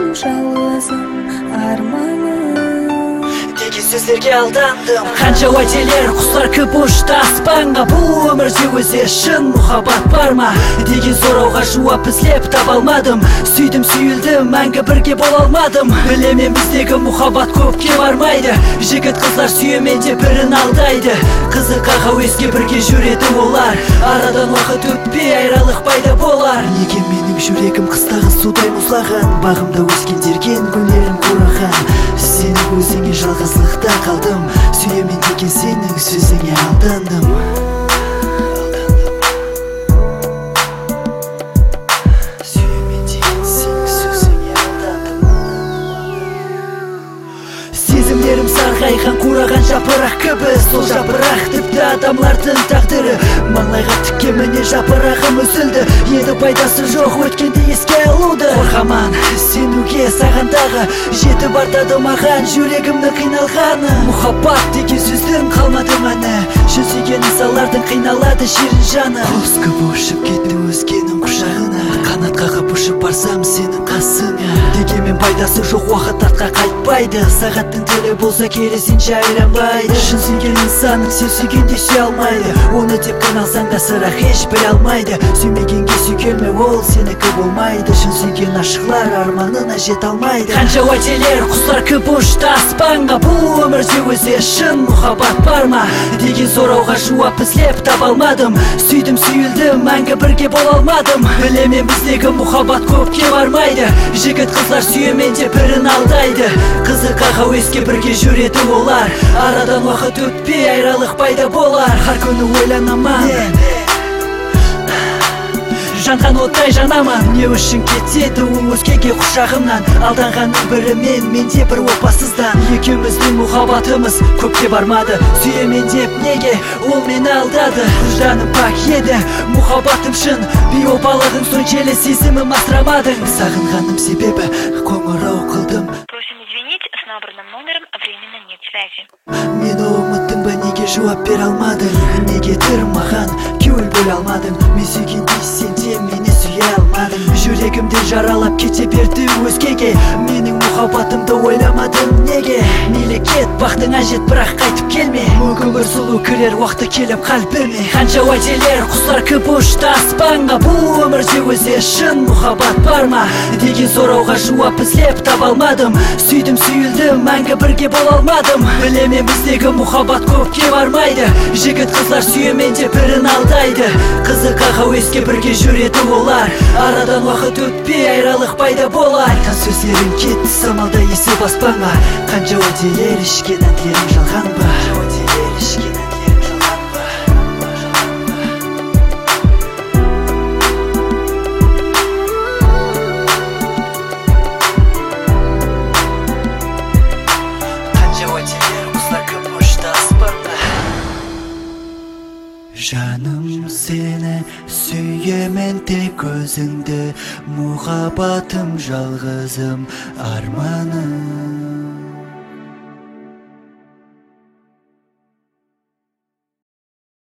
жалғызым арманым. Деген сөздерге алдандым. Қанша уәделер құстар көп ұшты аспанға. Бұл өмірде өзі шын мұхаббат бар ма деген сұрауға жауап іздеп таба алмадым. Сүйдім, сүйілдім, мәңгі бірге бола алмадым. Білемін біздегі мұхаббат көпке бармайды. Жігіт қыздар сүйемен де бірін алдайды. Қызыққа өзге бірге жүреді олар. Арадан уақыт өтпей айралық пайда болар. Неге менің жүрегім қыстағы судай мұзлаған, бағымда өскендерген гүлдерім қураған. Сенің өзіңе жалғыздықта қалдым, сүйемен деген сенің сөзіңе алдандым. Сүйемен деген сенің сөзіңе алдандым. Сезімдерім сарғайған, қураған жапырақ кібі. Сол жапырақ тіпті адамлардың тағдыры. Маңлайға тіккенменен жапырағым үзілді. Еді пайдасы жоқ өткенді еске алуды. Қорқаман сенуге сағандағы, жетіп артады маған жүрегімнің қиналғаны. Мұхаббат деген сөздің қалмады мәні, жүзеген ызалардың қиналады шерін жаны. Құс көп ұшып кетті өзгенің құшағына, қанат қағып ұшып барсам сенің қасыңа. Дегенмен пайдасы жоқ, уақыт артқа қайтпайды. Сағаттың тілі болса керісінше айранбайды. Шын сүйген инсаның сен сүйгенде сүйе алмайды. Оны деп қиналсаң да сырақ еш біле алмайды. Сүймегенге сүйгенме ол сенікі болмайды. Шын сүйген ашықлар арманына жете алмайды. Қанша уәделер құстар көп ұшты аспанға. Бұл өмірде өзі шын мұхаббат бар ма деген сұрауға жауап іздеп таба алмадым. Сүйдім, сүйілдім, мәңгі бірге бола алмадым. Білемін біздегі мұхаббат көпке бармайды. Жігіт қыздар сүйемен де бірін алдайды. Қызыққа өзге бірге жүреді олар. Арадан уақыт өтпей айралық пайда болар. Har күні ойланамын, жанған оттай жанамын. Не үшін кетеді ол өзгеге құшағымнан? Алданғанның бірімен, менде бір опасыздан. Екеуміздің мұхаббатымыз көпке бармады. Сүйемен деп неге ол мені алдады? Жаным пак еді, мұхаббатым шын. Биопалығың сон желі сезімім асырамадың. Сағынғаным себебі қоңырау қылдым. Просим извинить, с набранным номером временно нет связи. Мені ұмыттың ба, неге жауап бере алмадың? Неге маған көңіл бөле алмадың? Мен сүйгендей сен де мені сүйе алмадың. Жүрегімді жаралап кете берді өзгеге. Менің мұхаббатымды ойламадың неге? Мелекет бақтың әжет, бірақ қайтып келме. Мүмкін бір сұлу кірер уақыты келіп қалбірме. Қанша уәделер құстар көп ұшты аспанға. Бұл өмірде өзі шын мұхаббат бар ма деген сұрауға жауап іздеп таба алмадым. Сүйдім, сүйілдім, мәңгі бірге бола алмадым. Білемін біздегі мұхаббат көпке бармайды. Жігіт қыздар сүйемен де бірін алдайды. Қызыққа өзге бірге жүреді олар. Арадан уақыт өтпей айралық пайда болар. Айтқан сөздерің кетті самалда есі баспаңа. Қанша уәделер ішкен әндерің жалған ба? Жаным сені сүйемен тек өзіңді, мұхаббатым жалғызым арманым.